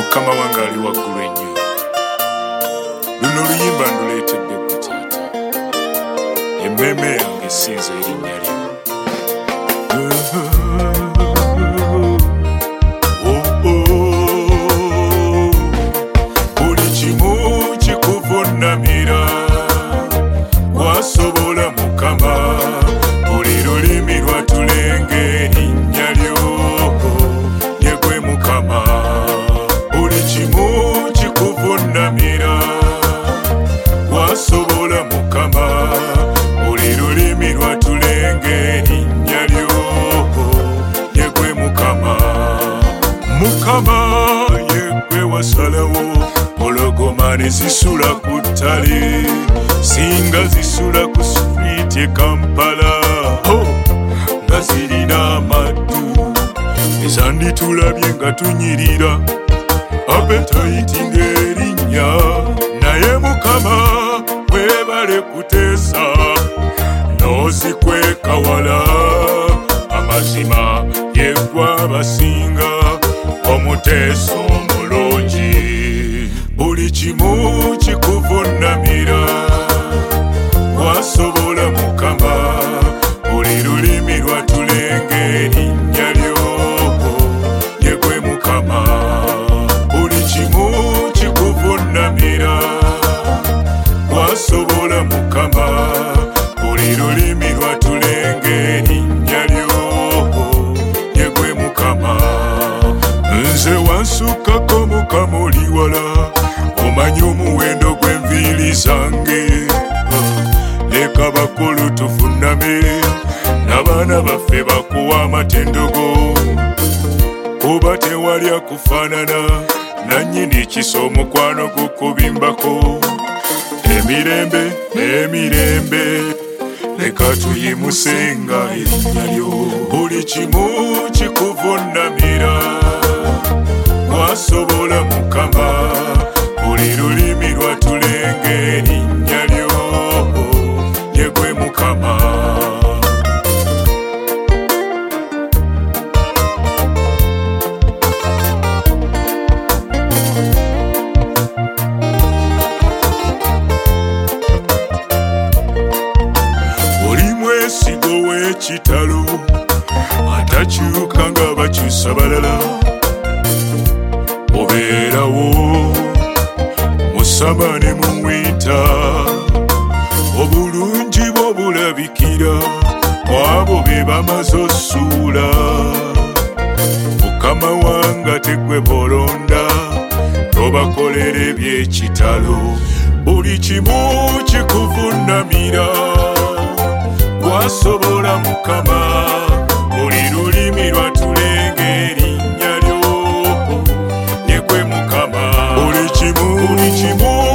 Mukama wange ali waggulu ennyo. Luno oluyimba nduleetedde ggwe taata, emmeeme yange essinza erinnya lyo. Buli kimu kikuvuunamira, wasobola Mukama, buli lulimi lwatulenga erinnya lyo, ye gwe Mukama. Buli kimu kikuvuunamira, wasobola Mukama, buli lulimi lwatulenga erinnya lyo, ye gwe Mukama. Mukama ye gwe wasalawo pologoma ne zisula ku ttale, singa zisula ku swiiti e Kampala, nga zirina amaddu ezanditulabye nga tunyirira appetite ng'erinnya. Naye Mukama weebale kuteesa n'ozikweka wala, amazima ye gwe abasinga omuteesa omulungi. Buli kimu kikuvuunamira, wasobola Mukama, buli lulimi lwatulenga erinnya lyo, ye gwe Mukama. Buli kimu kikuvuunamira, wasobola Mukama, buli lulimi lwatulenga erinnya lyo, ye gwe Mukama. Nze wansukako Mukama oli wala, omanyi omuwendo gw'enviiri zange. Leka bakulu tuvuuname, n'abaana baffe bakuwa amatendogo, kuba tewali akufaanana nannyini kisa omukwano gukubimbako. Emirembe emirembe, leka tuyimusenga erinnya lyo. Buli kimu kikuvuunamira, wasobola Mukama, buli lulimi lwatulenga erinnya lyo, ye gwe Mukama. Oli mwesigo w'ekitalo, atakyuka nga bakyusa balala. Obeerawo musama ne muwita, obulungi bwo bulabikira abo be bamaze ossuula. Mukama wange tegwe bolonda, tobakolera eby'ekitalo. Buli kimu kikuvuunamira, wasobola Mukama, buli lulimi lwatulenga erinnya lyo, ye gwe Mukama. Buli kimu